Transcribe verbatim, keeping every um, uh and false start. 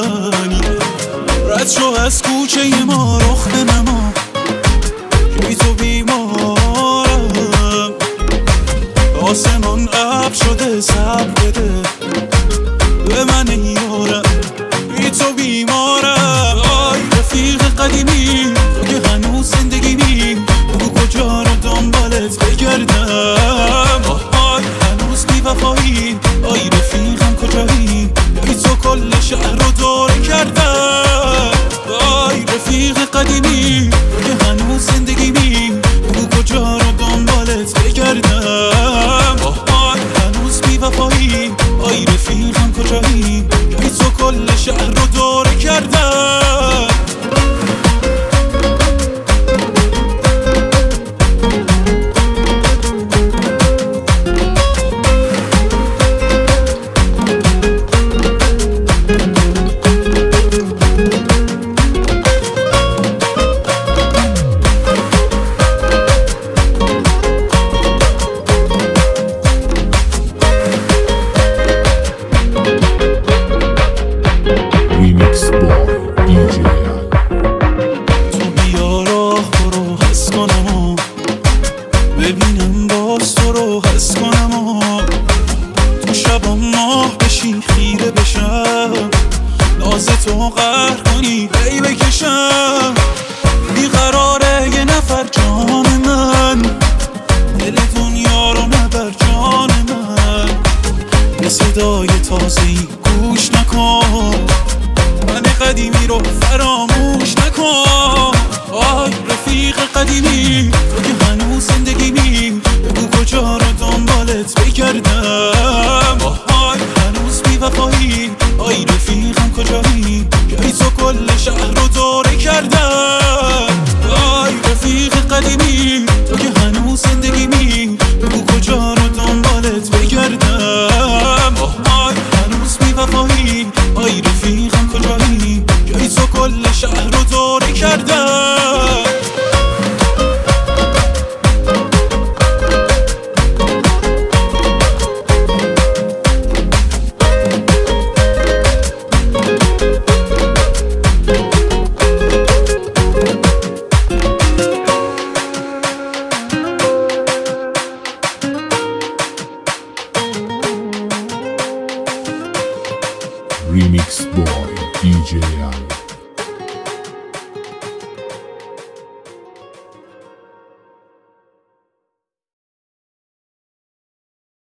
منی. رد شو از کوچه ما رخ نما که بی تو بیمارم. آسمان ابر شده صبر بده به من یارم، بی تو بیمارم. آی رفیق قدیمی تو که هنوز زندگیمی، بگو کجا رو دنبالت بگردم. آی هنوز بی وفایی، آی رفیقم کجایی، بی تو کل شهر رو دوره کردم. آی رفیق قدیمی تو که هنوز زندگیمی، بگو کجا رو دنبالت بگردم. آی هنوز بی وفایی، آی رفیقم کجایی، بی تو کل شهر رو دوره کردم. Remix Boy دی جی تو بیا راه برو حس کنم و ببینم باز تو رو حس کنم و تو شبا ماه بشی خیره بشم، ناز تو قهر کنی هی بکشم. بیقراره یه نفر جان من، دل دنیا رو نبر جان من. به صدای تازه‌ای گوش نکن، من قدیمی رو فراموش نکن. آی رفیق قدیمی تو که هنوز زندگیمی، بگو کجا رو دنبالت بگردم. آی هنوز بی وفایی، آی رفیقم کجایی، که بی تو کل شهر رو دوره کردم. آی رفیق قدیمی تو که هنوز زندگیمی، بگو کجا رو دنبالت بگردم. آی هنوز بی وفایی، آی رفیقم کجایی، که بی تو کل شهر رو دوره کردم. Remix Boy دی جی